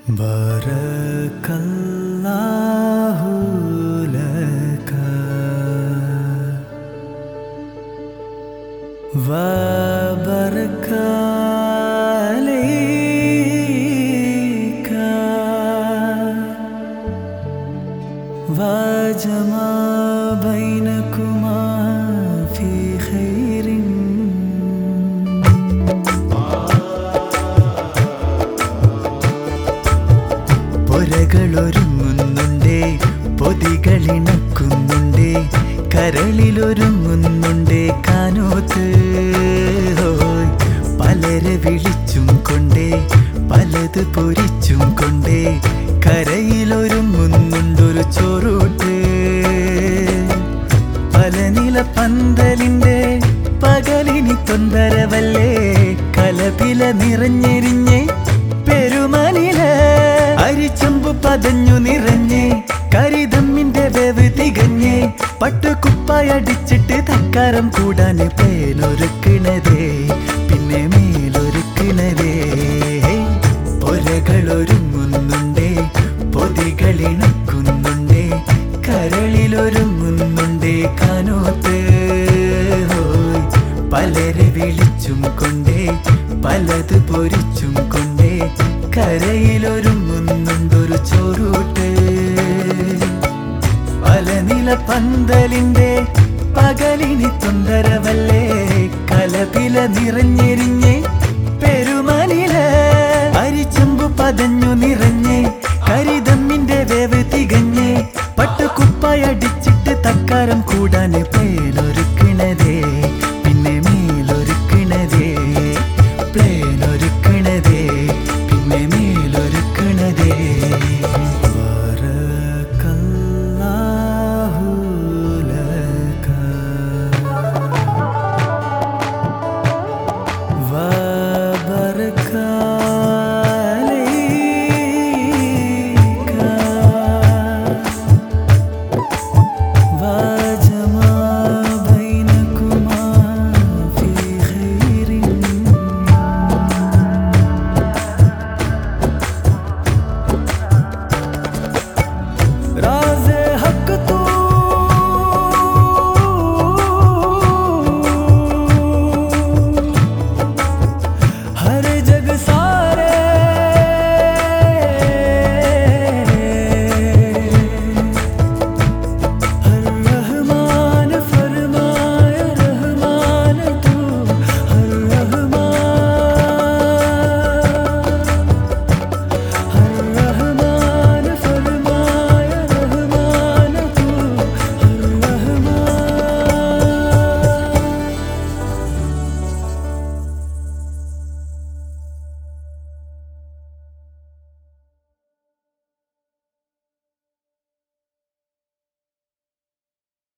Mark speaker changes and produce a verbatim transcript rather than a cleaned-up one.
Speaker 1: ബറകല്ലാഹു ലക വബറക അലൈക വജമാ ബൈനകുമാ ഫീ ഖൈറിൻ. പൊരകളൊരുങ്ങുന്നുണ്ടേ, പൊതികളിണക്കുന്നുണ്ടേ, കരളിലൊരുങ്ങുന്നുണ്ടേ കാനോത്ത്. പലരെ വിളിച്ചും കൊണ്ടേ, പലത് പൊരിച്ചും കൊണ്ടേ, കരയിലൊരുങ്ങുന്നുണ്ടൊരു ചോറൂട്ട്. പല നില പന്തലിൻ്റെ പകലിനി തൊന്തരവല്ലേ, കലപില നിറഞ്ഞെരിഞ്ഞേ പെരുമനില അരിച്ചമ്പു പതഞ്ഞു നിറഞ്ഞേ, കരിതമ്മിന്റെ വേവ് തികഞ്ഞേ, പട്ടുകുപ്പായടിച്ചിട്ട് തക്കാരം കൂടാന് പേലൊരുക്കണതേ, പിന്നെ മേലൊരുക്കണതേ. പൊരകളൊരുങ്ങുന്നുണ്ടേ, പൊതികളിണക്കുന്നുണ്ടേ, കരളിലൊരുങ്ങുന്നുണ്ടേ കാനോത്ത്. പലരെ വിളിച്ചും കൊണ്ടേ, പലത് പൊരിച്ചും കൊണ്ടേ, കരയിലൊരുങ്ങുന്നുണ്ടൊരു ചോറൂട്ട്. പല നില പന്തലിൻ്റെ പകലിനി തൊന്തരവല്ലേ, കലപില നിറഞ്ഞേ